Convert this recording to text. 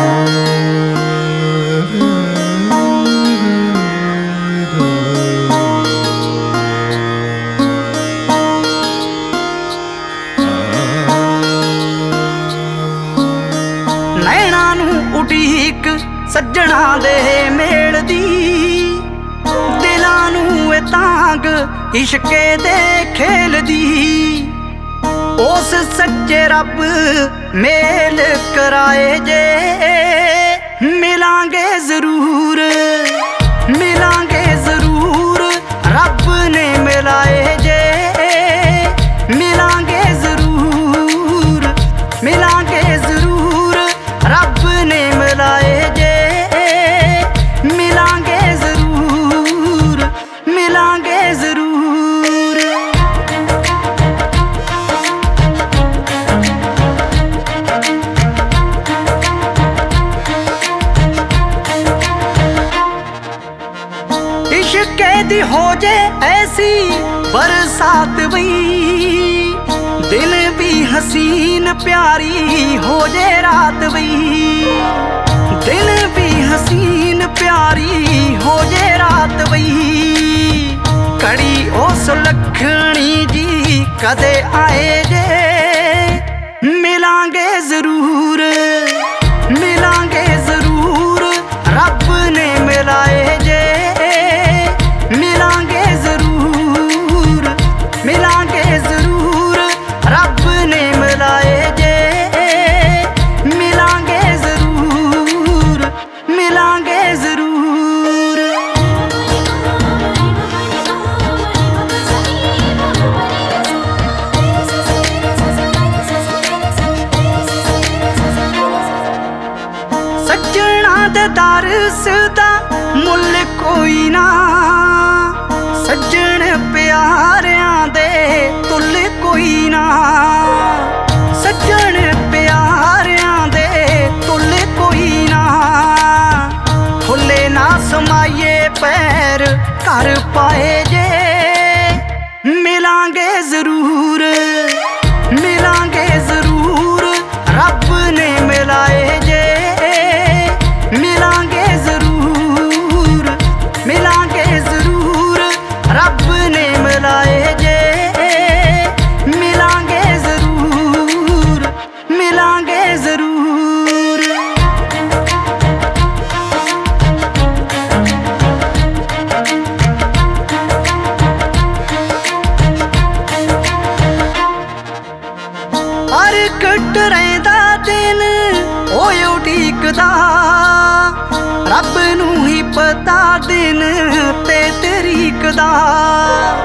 ਨੈਣਾਂ ਨੂੰ ਉਡੀਕ ਸੱਜਣਾ ਦੇ ਮੇਲ ਦੀ, ਦਿਲਾਂ ਨੂੰ ਇਹ ਤਾਂਗ ਇਸ਼ਕੇ ਦੇ ਖੇਲ ਦੀ। ਉਸ ਸੱਚੇ ਰੱਬ ਮੇਲ ਕਰਾਏ ਜੇ, ਮਿਲਾਂਗੇ ਜ਼ਰੂਰ, ਮਿਲਾਂਗੇ ਜ਼ਰੂਰ। ਰੱਬ ਨੇ ਮਿਲਾਏ ਜੇ, ਮਿਲਾਂਗੇ ਜ਼ਰੂਰ, ਮਿਲਾਂਗੇ ਜ਼ਰੂਰ। ਰੱਬ ਨੇ ਮਿਲਾਏ ਜੇ, ਮਿਲਾਂਗੇ ਜ਼ਰੂਰ, ਮਿਲਾਂਗੇ ਜ਼ਰੂਰ। इश्क़ दी हो जे ऐसी बरसात वही, दिल भी हसीन प्यारी हो जे रात वही, दिल भी हसीन प्यारी हो जे रात वही। कड़ी ओ सुलखणी जी कदे आए जे, मिलांगे जरूर, मिलांगे जरूर। रब ने मिलाए जे, मिलांगे जरूर, मिलांगे जरूर। रब ने मिलाए जे, मिलांगे जरूर, मिलांगे जरूर। सज्जणा दे दरस दा मुल कोई ना, सज्जण प्यारियां दे तुल कोई ना, सज्जण प्यारियां दे तुल कोई ना। फुले ना समाइए पैर कर पाए जे, मिलांगे जरूर, मिलांगे जरूर। रब ने मिलाए जे, मिलांगे जरूर, मिलांगे जरूर। रब ने मिलाए जे, मिलांगे जरूर, मिलांगे जरूर। हर कट रहिंदा दिन ओए उडीकदा, रब नूं ही पता दिन ते तरीक दा।